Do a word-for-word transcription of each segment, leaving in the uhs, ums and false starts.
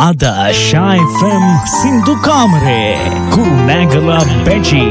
Ada Shai F M Sindu Kamare Kurunegala Beji.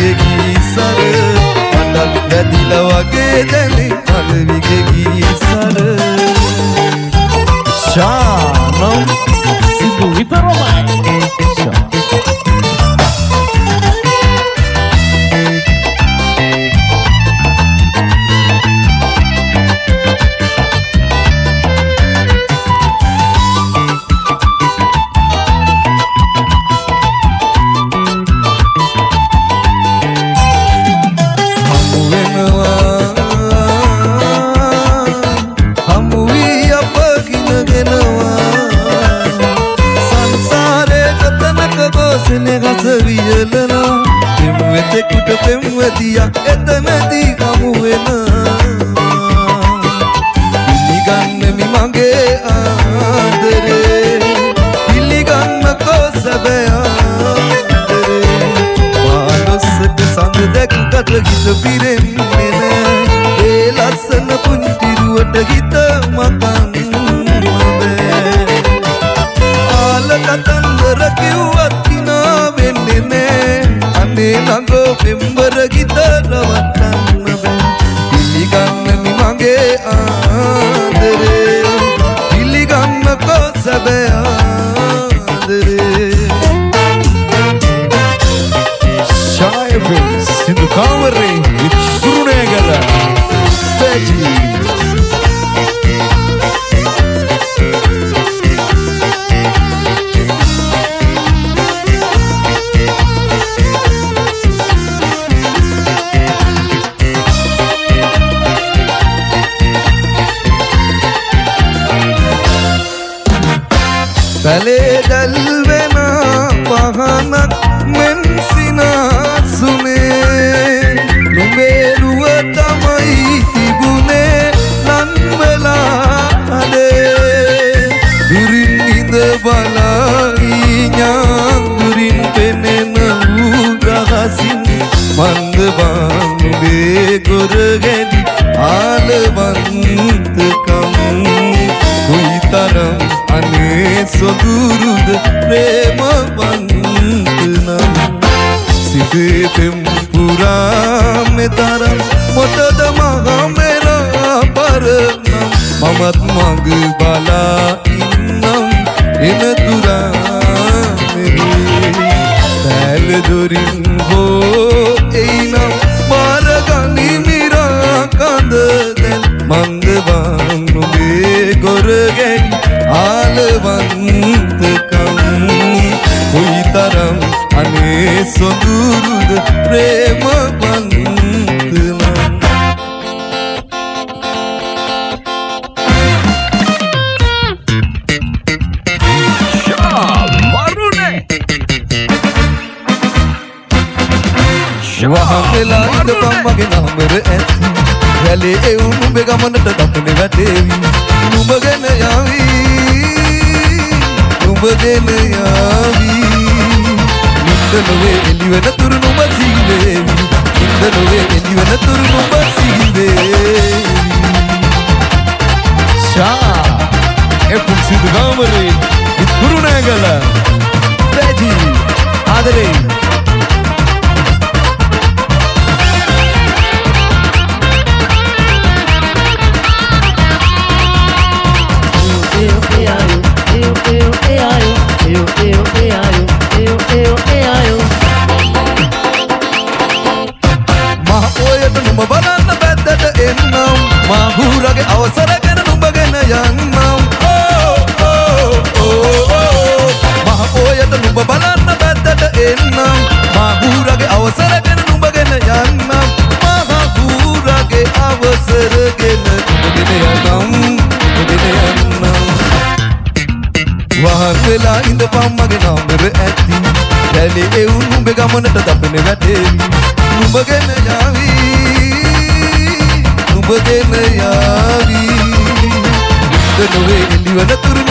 වැදිලා වගේ දැනේ අලවිගේ ගී සර පෙම්වතියා එතනදී හමු වෙනවා පිළිගන්න මි මගේ ආදරේ පිළිගන්නකෝ සැබෑ ආදරේ මානසට සඳ දැක්කට හිත පිරෙන්නේ නෑ ඒ ලස්සන පුංචිරුවට හිත මකන්න බෑ ආල කතන්දර කිව්වත් කිනා වෙන්නේ නෑ අනේ ළඟ පෙම්බර ගිත රවට්ටන්න බෑ පිළිගන්න මි මගේ ආදරේ පිළිගන්නකෝ සැබෑ ආදරේ Shivers in the Kamare with Surunegala Veggie Pale dalvena pahanak men sinasune lumbe ruwa tamai tibune nan wela ade durin inda balai nyangurin penena urahasin mandbanube gorgedi alavantakam kuitaram ane sodurud premavantanam side tempura metaram motada mahamera paranam mamat mag bala innam enadura pal durin ho einam maragani mira kandadel mandvanu be gorgedi alavantakam kuitaram ane sodurud premavantanam Shamarune Wahangela indapam wage namara ඇති රැලේ එවුන් නුඹ ගමනට දකුණ වැටේවි නුඹ ගෙන යාවි නුඹ ගෙන යාවි නින්ද නොවේ එළි වෙන තුරු නුඹ සිහිවේවි නින්ද නොවේ එළි වෙන තුරු නුඹ සිහිවේවි Shah Epul Sidhu Kamare with Surunegala Veggie ආදරේ මහපොයට නුඹ බලන්න පැත්තට එන්නම් මහූරගේ අවසර ගැන නුඹ ගෙන යන්නම් මහපොයට නුඹ බලන්න පැත්තට එන්නම් මහූරගේ අවසර ගැන නුඹ ගෙන යන්නම් මහූරගේ අවසර ගෙන නුඹ ගෙන යන්නම් වහන් වෙලා ඉඳපම් මගේ නම්බර ඇති රැලේ එවුන් නුඹ ගමනට දපන වැටේවි නුඹ ගෙන යාවි නුඹ ගෙන යාවි නින්ද නොවේ එළි වෙන තුරු